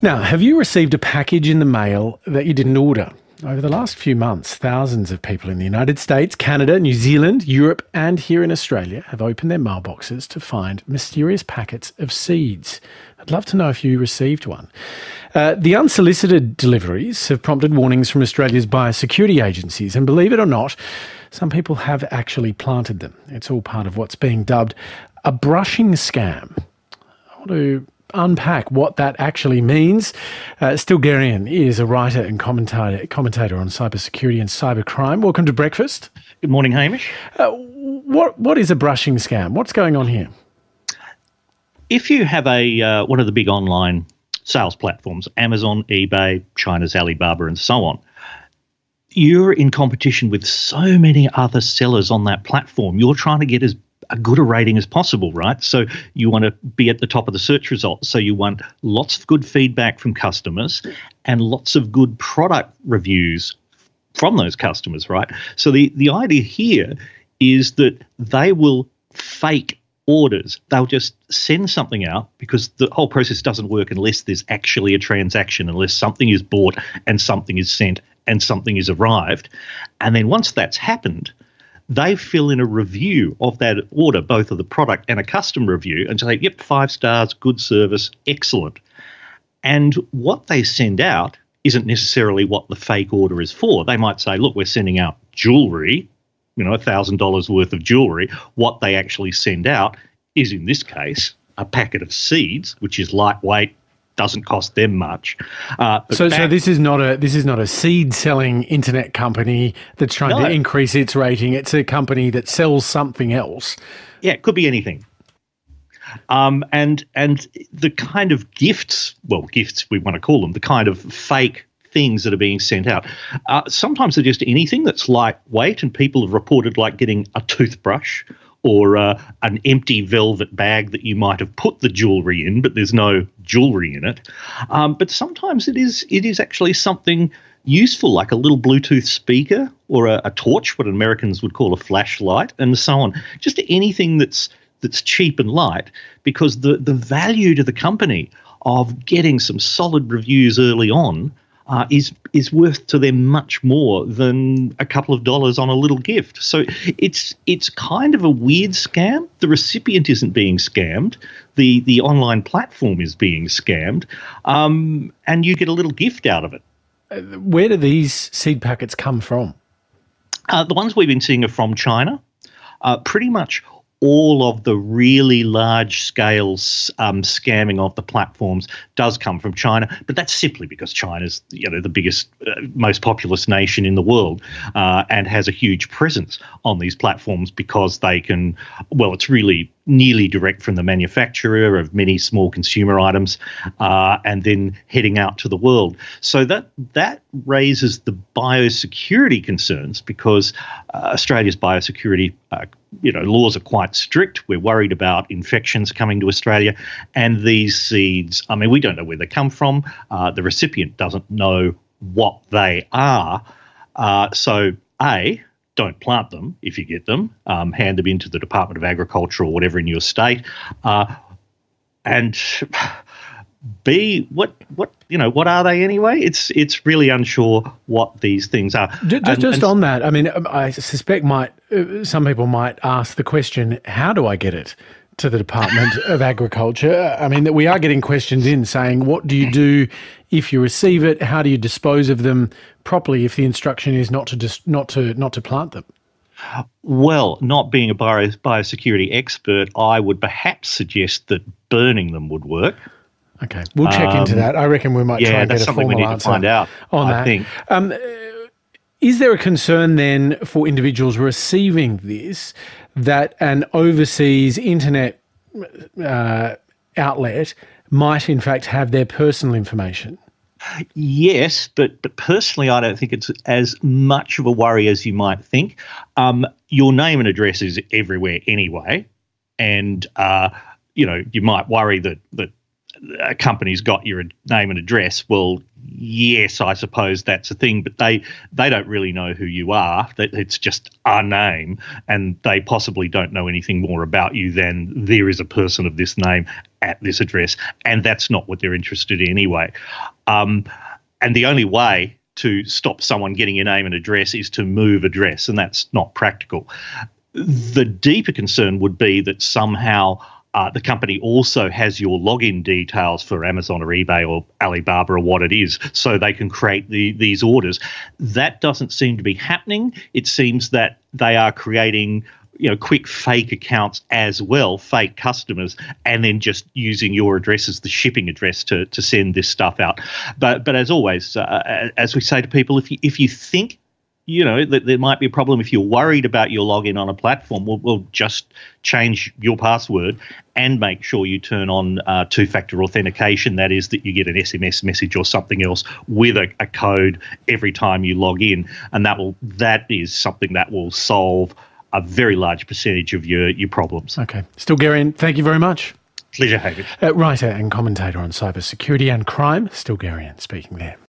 Now, have you received a package in the mail that you didn't order? Over the last few months, thousands of people in the United States, Canada, New Zealand, Europe and here in Australia have opened their mailboxes to find mysterious packets of seeds. I'd love to know if you received one. The unsolicited deliveries have prompted warnings from Australia's biosecurity agencies, and believe it or not, some people have actually planted them. It's all part of what's being dubbed a brushing scam. I want to unpack what that actually means. Stilgherrian is a writer and commentator on cybersecurity and cybercrime. Welcome to Breakfast. Good morning, Hamish. What is a brushing scam? What's going on here? If you have one of the big online sales platforms, Amazon, eBay, China's Alibaba and so on, you're in competition with so many other sellers on that platform. You're trying to get as good a rating as possible, right? So you want to be at the top of the search results. So you want lots of good feedback from customers and lots of good product reviews from those customers, right? So the idea here is that they will fake orders. They'll just send something out because the whole process doesn't work unless there's actually a transaction, unless something is bought and something is sent and something is arrived. And then once that's happened, they fill in a review of that order, both of the product and a custom review, and say, yep, 5 stars, good service, excellent. And what they send out isn't necessarily what the fake order is for. They might say, look, we're sending out jewellery, $1,000 worth of jewellery. What they actually send out is, in this case, a packet of seeds, which is lightweight, doesn't cost them much. So this is not a seed selling internet company that's trying to increase its rating. It's a company that sells something else. Yeah, it could be anything. And the kind of gifts we want to call them, the kind of fake things that are being sent out. Sometimes they're just anything that's lightweight, and people have reported like getting a toothbrush or an empty velvet bag that you might have put the jewellery in, but there's no jewellery in it. But sometimes it is actually something useful, like a little Bluetooth speaker or a torch, what Americans would call a flashlight, and so on. Just anything that's cheap and light, because the value to the company of getting some solid reviews early on is worth to them much more than a couple of dollars on a little gift. So it's kind of a weird scam. The recipient isn't being scammed. The online platform is being scammed, and you get a little gift out of it. Where do these seed packets come from? The ones we've been seeing are from China. Pretty much all of the really large-scale scamming of the platforms does come from China, but that's simply because China's the biggest, most populous nation in the world, and has a huge presence on these platforms because they can. Well, it's really nearly direct from the manufacturer of many small consumer items, and then heading out to the world. So that raises the biosecurity concerns, because Australia's biosecurity laws are quite strict. We're worried about infections coming to Australia, and these seeds, I mean, we don't know where they come from. The recipient doesn't know what they are. So don't plant them if you get them. Hand them into the Department of Agriculture or whatever in your state. And B, what are they anyway? It's really unsure what these things are. Just on that, I mean, I suspect some people might ask the question, how do I get it to the Department of Agriculture? I mean, we are getting questions in saying, what do you do if you receive it? How do you dispose of them properly if the instruction is not to plant them? Well, not being a biosecurity expert, I would perhaps suggest that burning them would work. Okay, we'll check into that. I reckon we might try and get a formal answer. That's something we need to find out, I think. Is there a concern then for individuals receiving this that an overseas internet outlet might in fact have their personal information? Yes, but personally I don't think it's as much of a worry as you might think. Your name and address is everywhere anyway, and you might worry that a company's got your name and address. Well, yes, I suppose that's a thing, but they don't really know who you are. It's just a name, and they possibly don't know anything more about you than there is a person of this name at this address, and that's not what they're interested in anyway. And the only way to stop someone getting your name and address is to move address, and that's not practical. The deeper concern would be that somehow the company also has your login details for Amazon or eBay or Alibaba or what it is, so they can create these orders. That doesn't seem to be happening. It seems that they are creating quick fake accounts as well, fake customers, and then just using your address as the shipping address to send this stuff out. But as always, as we say to people, if you think that there might be a problem, if you're worried about your login on a platform, we'll just change your password and make sure you turn on two-factor authentication. That is, that you get an SMS message or something else with a code every time you log in, and that is something that will solve a very large percentage of your problems. Okay. Stilgherrian, thank you very much. Pleasure, David. Writer and commentator on cybersecurity and crime, Stilgherrian speaking there.